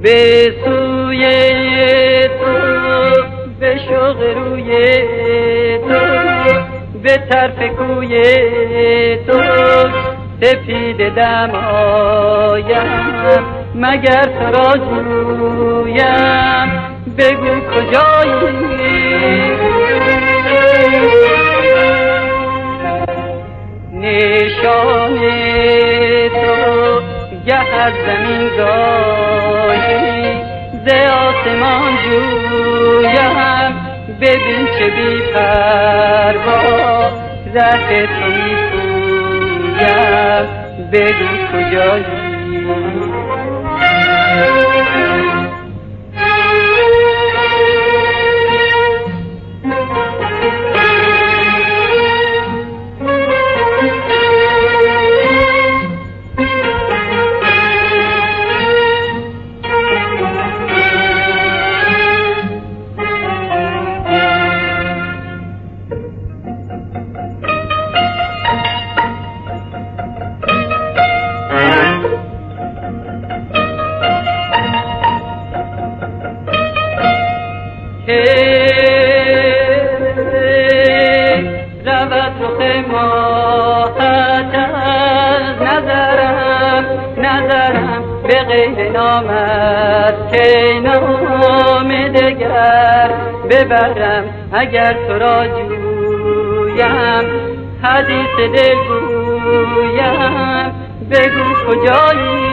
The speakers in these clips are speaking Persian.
به سوی تو، به شوق روی تو، به طرف کوی تو سپید دم آیم، مگر تو را جویم، بگو کجایی. نشان تو گه از زمین گاهی ز آسمان جویم، ببین چه بی پروا ره تو می پویم، بگو کجایی. رود رخ ماهت از نظرم به غیر نامت که نام دگر ببرم، اگر تو را جویم حدیث دل گویم، بگو کجایی.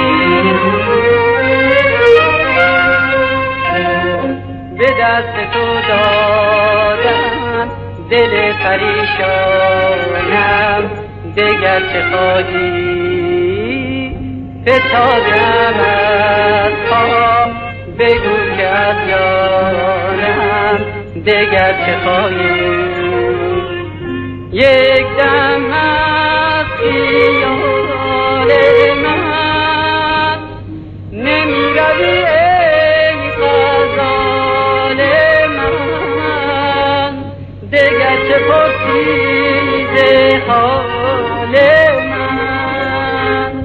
به دست تو دادم دل پریشانم، دگر چه خواهی فتادم از پا، بگو که از جانم دگر چه خواهی. یک دم از خیال من نمی روی دگر چه پرسیز حال من.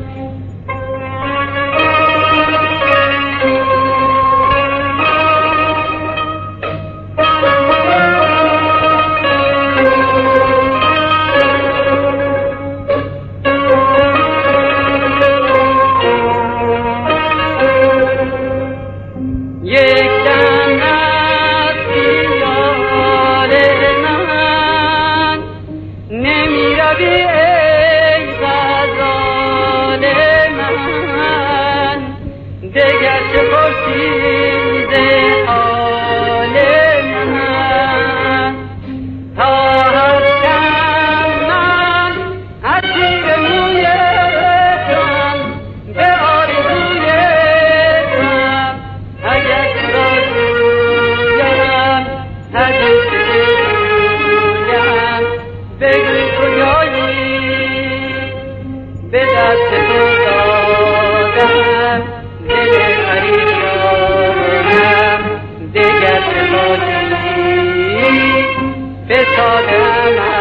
یک دم از خیال نمی روی ای غزال من، دگر چه پرسیز حال من. تا هستم من اسیر موی غم، به آرزوی غم، اگر تو را جویم حدیث بگو کجایی. به دست تو دادم دل پریشانم، دگر چه خواهی فتادم